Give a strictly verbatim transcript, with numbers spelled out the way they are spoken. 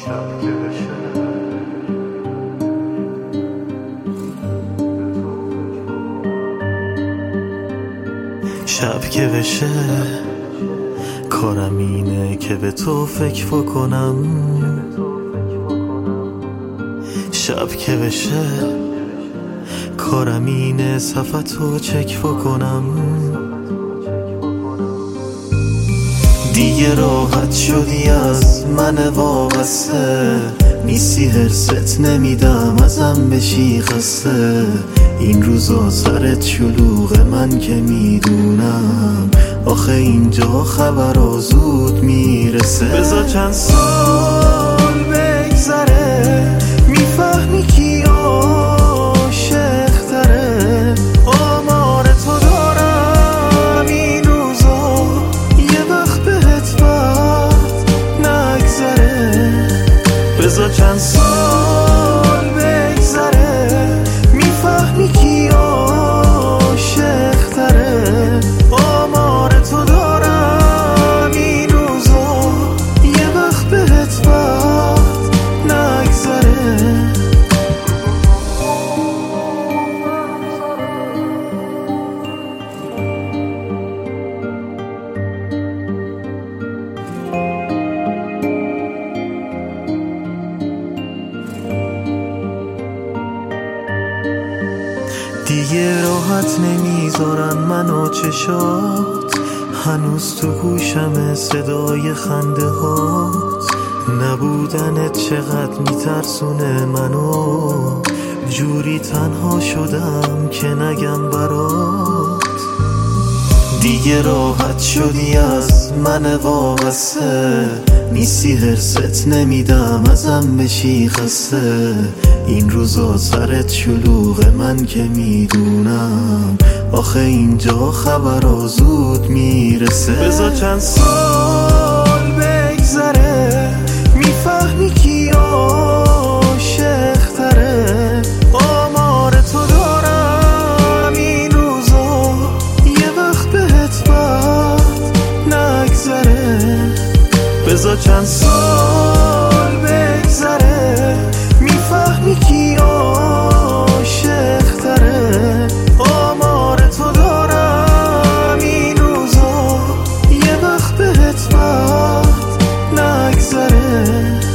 شب که بشه شب که بشه کارم اینه که به تو فکر بکنم. شب که بشه کارم اینه صفحتو چک بکنم. دیگه راحت شدی از من وابسته، نیستی هرست نمیدم ازم بشی خسته. این روزا سرت شلوغ من که میدونم، آخه اینجا خبرها زود میرسه. بذار چند سال بگذره میفهمی کی عاشق تره. آمار تو دارم این روزا، یه وقت بهت وقت نگذره. بذار چند سال بگذره میفهمی کی عاشق تره. آمار تو دارم این روزا، یه وقت بهت وقت نگذره. دیگه راحت نمیذارن منو چشات، هنوز تو گوشم صدای خنده هات. نبودنت چقدر میترسونه منو، جوری تنها شدم که نگم برات. دیگه راحت شدی از من وابسته، نیستی هرست نمیدم ازم بشی خسته. این روزا سرت شلوغ من که میدونم، آخه اینجا خبرها زود میرسه. بذار چند سال بگذره میفهمی کی عاشق تره. آمار تو دارم این روزا، یه وقت بهت وقت نگذره. بذار چند سال بگذره میفهمی کی عاشق تره. آمار تو دارم این روزا، یه وقت بهت وقت نگذره.